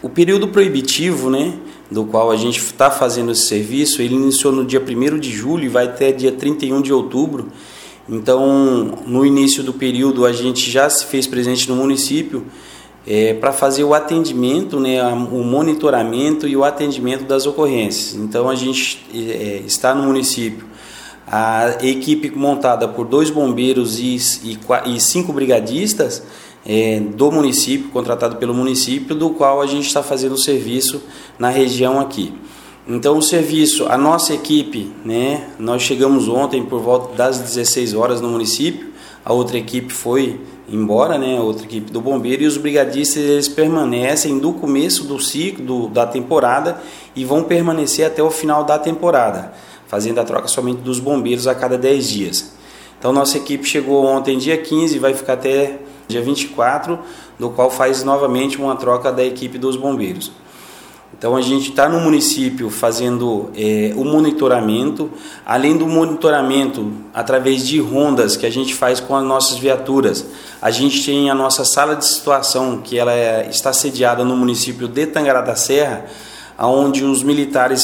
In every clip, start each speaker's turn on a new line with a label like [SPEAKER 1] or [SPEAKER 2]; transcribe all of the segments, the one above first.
[SPEAKER 1] O período proibitivo, né, do qual a gente está fazendo esse serviço, ele iniciou no dia 1º de julho e vai até dia 31 de outubro. Então, no início do período, a gente já se fez presente no município para fazer o atendimento, né, o monitoramento e o atendimento das ocorrências. Então, a gente está no município, a equipe montada por 2 bombeiros e 5 brigadistas, do município, contratado pelo município, do qual a gente está fazendo o serviço na região aqui. Então o serviço, a nossa equipe, né, nós chegamos ontem por volta das 16 horas no município, a outra equipe foi embora, né, a outra equipe do bombeiro, e os brigadistas eles permanecem do começo do ciclo, da temporada, e vão permanecer até o final da temporada, fazendo a troca somente dos bombeiros a cada 10 dias. Então nossa equipe chegou ontem dia 15 e vai ficar até dia 24, do qual faz novamente uma troca da equipe dos bombeiros. Então a gente está no município fazendo o monitoramento, além do monitoramento através de rondas que a gente faz com as nossas viaturas. A gente tem a nossa sala de situação, que ela está sediada no município de Tangará da Serra, onde os militares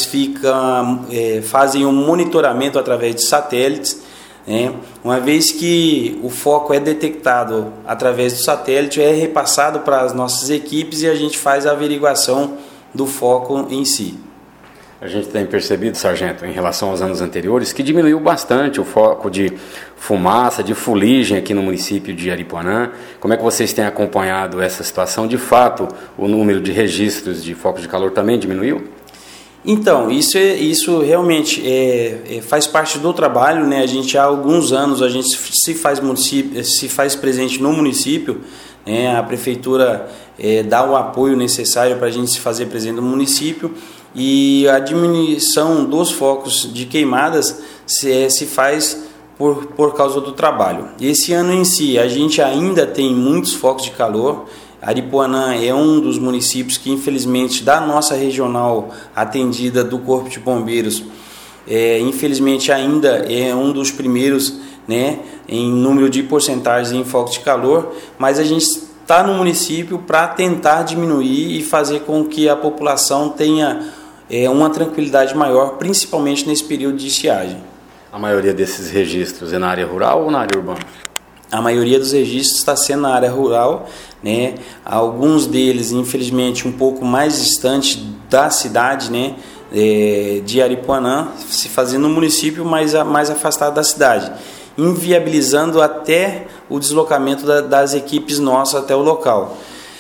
[SPEAKER 1] fazem um monitoramento através de satélites. Uma vez que o foco é detectado através do satélite, é repassado para as nossas equipes e a gente faz a averiguação do foco em si.
[SPEAKER 2] A gente tem percebido, sargento, em relação aos anos anteriores, que diminuiu bastante o foco de fumaça, de fuligem aqui no município de Aripuanã. Como é que vocês têm acompanhado essa situação? De fato, o número de registros de focos de calor também diminuiu?
[SPEAKER 1] Então, isso realmente faz parte do trabalho, né? A gente há alguns anos a gente se faz presente no município, né? A prefeitura dá o apoio necessário para a gente se fazer presente no município, e a diminuição dos focos de queimadas se faz por causa do trabalho. Esse ano em si a gente ainda tem muitos focos de calor. Aripuanã é um dos municípios que, infelizmente, da nossa regional atendida do Corpo de Bombeiros, infelizmente ainda é um dos primeiros, né, em número de porcentagens em focos de calor, mas a gente está no município para tentar diminuir e fazer com que a população tenha uma tranquilidade maior, principalmente nesse período de estiagem.
[SPEAKER 2] A maioria desses registros é na área rural ou na área urbana?
[SPEAKER 1] A maioria dos registros está sendo na área rural, né? Alguns deles, infelizmente, um pouco mais distante da cidade, né? De Aripuanã, se fazendo no município mais afastado da cidade, inviabilizando até o deslocamento das equipes nossas até o local.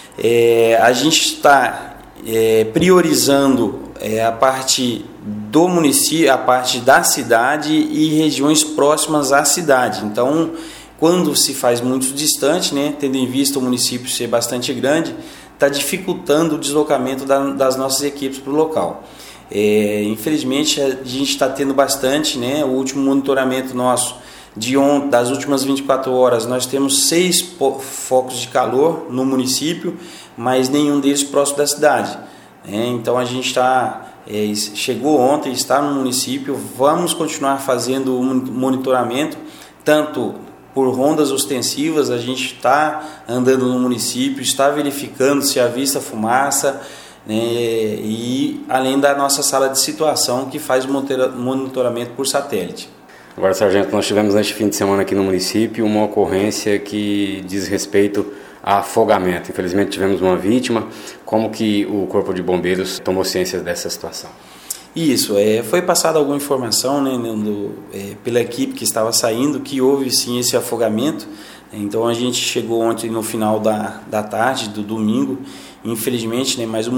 [SPEAKER 1] A gente está priorizando a parte do município, a parte da cidade e regiões próximas à cidade. Então, quando se faz muito distante, né, tendo em vista o município ser bastante grande, está dificultando o deslocamento das nossas equipes para o local. Infelizmente, a gente está tendo bastante, né, o último monitoramento nosso das últimas 24 horas, nós temos 6 focos de calor no município, mas nenhum deles próximo da cidade. Então a gente chegou ontem, está no município, vamos continuar fazendo o monitoramento, tanto por rondas ostensivas, a gente está andando no município, está verificando se avista fumaça, né, e além da nossa sala de situação que faz monitoramento por satélite.
[SPEAKER 2] Agora, sargento, nós tivemos neste fim de semana aqui no município uma ocorrência que diz respeito a afogamento. Infelizmente tivemos uma vítima. Como que o Corpo de Bombeiros tomou ciência dessa situação?
[SPEAKER 1] Isso, foi passada alguma informação, né, pela equipe que estava saindo, que houve sim esse afogamento. Então a gente chegou ontem no final da tarde, do domingo, infelizmente, né, mas o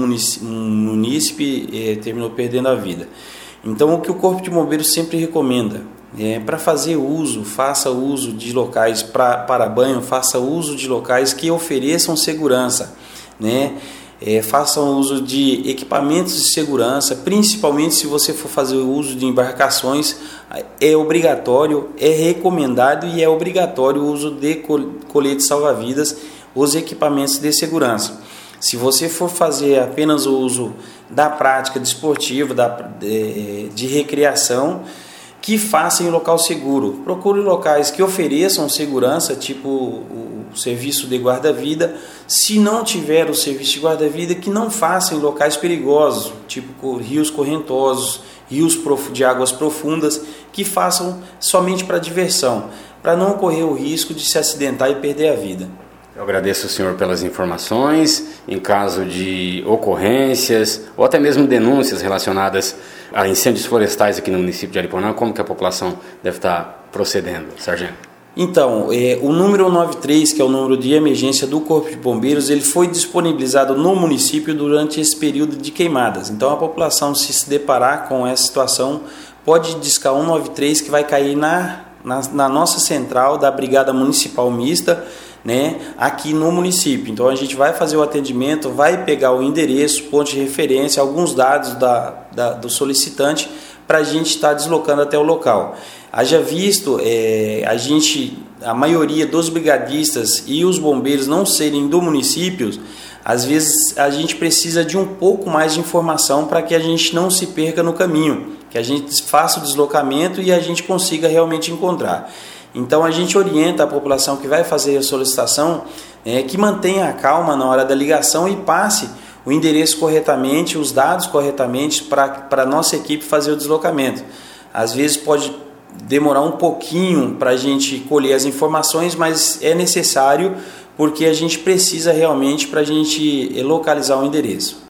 [SPEAKER 1] munícipe terminou perdendo a vida. Então o que o Corpo de Bombeiros sempre recomenda, para fazer uso, faça uso de locais para banho, faça uso de locais que ofereçam segurança, né? Façam uso de equipamentos de segurança, principalmente se você for fazer o uso de embarcações, é obrigatório, é recomendado e é obrigatório o uso de colete salva-vidas, os equipamentos de segurança. Se você for fazer apenas o uso da prática desportiva, de recreação, que façam em local seguro. Procure locais que ofereçam segurança, tipo o serviço de guarda-vida. Se não tiver o serviço de guarda-vida, que não façam em locais perigosos, tipo rios correntosos, rios de águas profundas, que façam somente para diversão, para não correr o risco de se acidentar e perder a vida.
[SPEAKER 2] Eu agradeço o senhor pelas informações. Em caso de ocorrências ou até mesmo denúncias relacionadas a incêndios florestais aqui no município de Aripuanã, como que a população deve estar procedendo, sargento?
[SPEAKER 1] Então, o número 93, que é o número de emergência do Corpo de Bombeiros, ele foi disponibilizado no município durante esse período de queimadas. Então, a população, se deparar com essa situação, pode discar 193, que vai cair na nossa central da Brigada Municipal Mista, né, aqui no município. Então, a gente vai fazer o atendimento, vai pegar o endereço, ponto de referência, alguns dados do solicitante, para a gente estar deslocando até o local. Haja visto a maioria dos brigadistas e os bombeiros não serem do município, às vezes a gente precisa de um pouco mais de informação para que a gente não se perca no caminho, que a gente faça o deslocamento e a gente consiga realmente encontrar. Então a gente orienta a população que vai fazer a solicitação que mantenha a calma na hora da ligação e passe o endereço corretamente, os dados corretamente para a nossa equipe fazer o deslocamento. Às vezes pode demorar um pouquinho para a gente colher as informações, mas é necessário porque a gente precisa realmente para a gente localizar o endereço.